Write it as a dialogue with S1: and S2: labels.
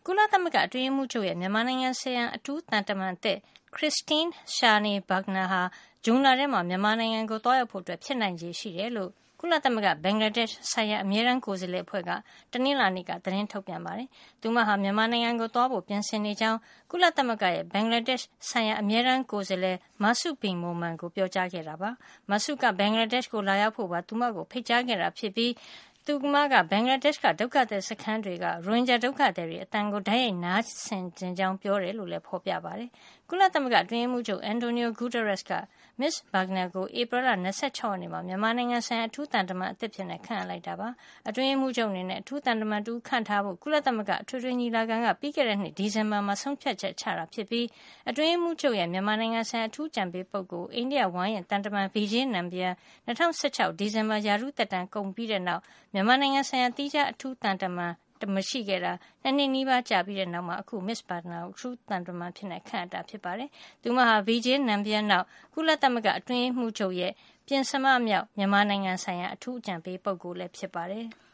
S1: ကုလသမဂ္ဂအတွင်းရေးမှူးချုပ်ရဲ့မြန်မာနိုင်ငံဆိုင်ရာအထူးသံတမန်အသစ် Christine Schraner Burgener ဟာဇွန်လထဲမှာမြန်မာနိုင်ငံကိုသွားရောက်ဖို့ဖြစ်နိုင်ခြေရှိတယ်လို့ကုလသမဂ္ဂဘင်္ဂလားဒေ့ရှ်ဆိုင်ရာအမြဲတမ်းကိုယ်စားလှယ်အဖွဲ့ကတနင်္လာနေ့ကသတင်းထုတ်ပြန်ပါတယ်။သူမဟာမြန်မာနိုင်ငံကိုသွားဖို့ပြင်ဆင်နေကြောင်းကုလသမဂ္ဂရဲ့ဘင်္ဂလားဒေ့ရှ်ဆိုင်ရာအမြဲတမ်းကိုယ်စားလှယ် Masud Bin Momen ကိုပြောကြားခဲ့တာပါ။ Masud ကဘင်္ဂလားဒေ့ရှ်ကိုလာရောက်ဖို့ပါသူမကိုဖိတ်ကြားခဲ့တာဖြစ်ပြီးသူမကဘင်္ဂလားဒေ့ရှ်ကဒုက္ခသည်စခန်းတွေကရိုဟင်ဂျာဒုက္ခသည်တွေအတန်ကိုတိုက်ရိုက်နားဆင်ချင်ကြောင်းပြောတယ်လို့လည်းဖော်ပြပါတယ်။ကုလသမဂ္ဂအတွင်းရေးမှူးချုပ် Antonio Guterres က Ms. Burgener ကိုဧပြီလ26 ရက်နေ့မှာမြန်မာနိုင်ငံဆိုင်ရာအထူးသံတမန်အသစ်ဖြစ်ခန့်အပ်လိုက်တာပါ။အတွင်းရေးမှူးချုပ်အနေနဲ့အထူးသံတမန်တူခန့်ထားဖို့ကုလသမဂ္ဂအထွေထွေညီလာခံကပြီးခဲ့တဲ့နှစ်ဒီဇင်ဘာမှာဆုံးဖြတ်ချက်ချတာဖြစ်ပြီးအတွင်းရေးမှူးချုပ်ရဲ့မြန်မာနိုင်ငံဆိုင်ရာအထူးကြံပေးပုဂ္ဂိုလ်အိန္ဒိယဝါရင့်သံတမန် Vijay Nambiar 2016ဒီဇင်ဘာရာထူးသက်တမ်းကုန်ပြီးတဲ့နောက်မြန်မာနိုင်ငံဆိုင်ရာသီးခြားအထူးသံတမန်မရှိခဲ့တာ2 နှစ်နီးပါးကြာပြီးတဲ့နောက်မှာအခု Ms. Burgener ကိုအထူးသံတမန်ဖြစ်ခန့်အပ်တာဖြစ်ပါတယ်။သူမဟာ Vijay Nambiar နောက်ကုလသမဂ္ဂအတွင်းရေးမှူးချုပ်ရဲ့ပြင်စမမြောက်မြန်မာနိုင်ငံဆိုင်ရာအထူးအကြံပေးပုဂ္ဂိုလ်လည်းဖြစ်ပါတယ်။